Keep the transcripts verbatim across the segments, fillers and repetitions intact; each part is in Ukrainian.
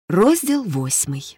Розділ восьмий.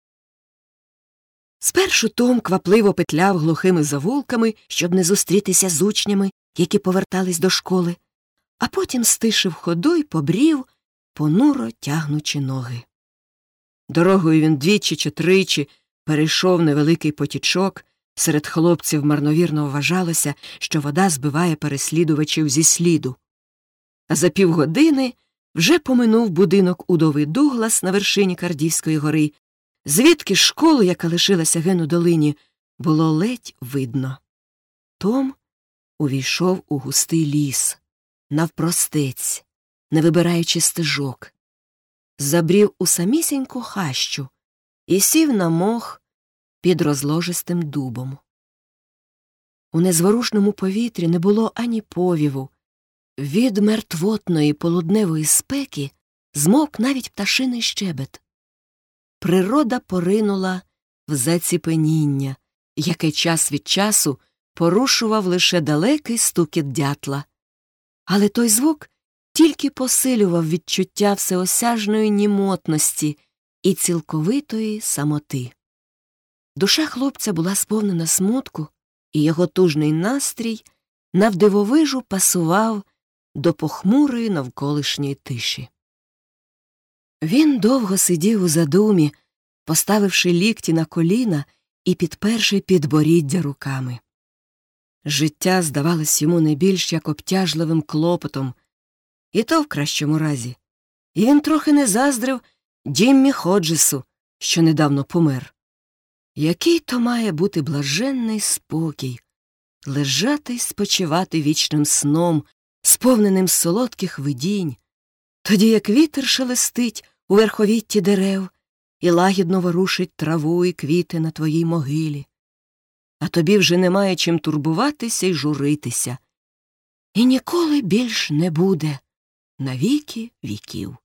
Спершу Том квапливо петляв глухими завулками, щоб не зустрітися з учнями, які повертались до школи, а потім стишив ходу й побрів, понуро тягнучи ноги. Дорогою він двічі чи тричі перейшов невеликий потічок. Серед хлопців марновірно вважалося, що вода збиває переслідувачів зі сліду. А за півгодини вже поминув будинок удови Дуглас на вершині Кардівської гори, звідки школу, яка лишилася ген у долині, було ледь видно. Том увійшов у густий ліс, навпростець, не вибираючи стежок, забрів у самісіньку хащу і сів на мох під розложистим дубом. У незворушному повітрі не було ані повіву. Від мертвотної полудневої спеки змовк навіть пташиний щебет. Природа поринула в заціпеніння, яке час від часу порушував лише далекий стукіт дятла. Але той звук тільки посилював відчуття всеосяжної німотності і цілковитої самоти. Душа хлопця була сповнена смутку, і його тужний настрій навдивовижу пасував до похмурої навколишньої тиші. Він довго сидів у задумі, поставивши лікті на коліна і підперши підборіддя руками. Життя здавалось йому не більш як обтяжливим клопотом, і то в кращому разі. І він трохи не заздрив Джиммі Ходжесу, що недавно помер. Який то має бути блаженний спокій, лежати й спочивати вічним сном, сповненим солодких видінь, тоді як вітер шелестить у верховітті дерев і лагідно ворушить траву і квіти на твоїй могилі. А тобі вже немає чим турбуватися й журитися. І ніколи більш не буде на віки віків.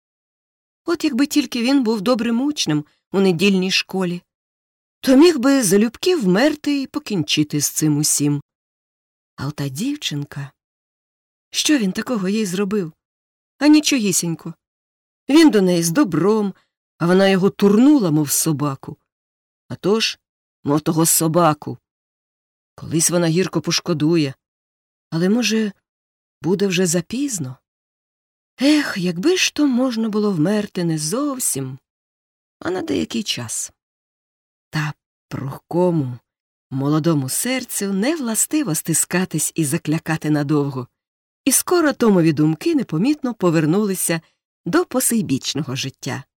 От якби тільки він був добрим учнем у недільній школі, то міг би залюбки вмерти і покінчити з цим усім. А ота дівчинка... Що він такого їй зробив? А нічогісінько. Він до неї з добром, а вона його турнула, мов собаку. А тож, мов того собаку. Колись вона гірко пошкодує. Але, може, буде вже запізно? Ех, якби ж то можна було вмерти не зовсім, а на деякий час. Та прухкому, молодому серцю не властиво стискатись і заклякати надовго. І скоро Томові думки непомітно повернулися до посейбічного життя.